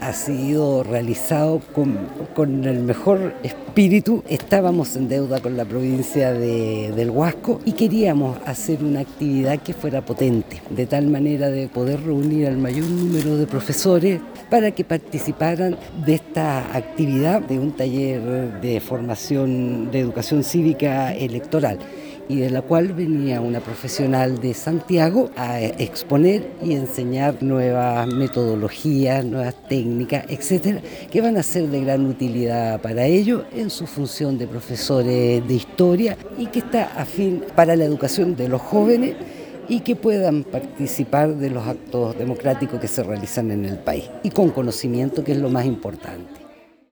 ha sido realizado con el mejor espíritu. Estábamos en deuda con la provincia del Huasco y queríamos hacer una actividad que fuera potente, de tal manera de poder reunir al mayor número de profesores para que participaran de esta actividad de un taller de formación de educación cívica electoral, y de la cual venía una profesional de Santiago a exponer y enseñar nuevas metodologías, nuevas técnicas, etcétera, que van a ser de gran utilidad para ellos en su función de profesores de historia y que está afín para la educación de los jóvenes y que puedan participar de los actos democráticos que se realizan en el país y con conocimiento, que es lo más importante.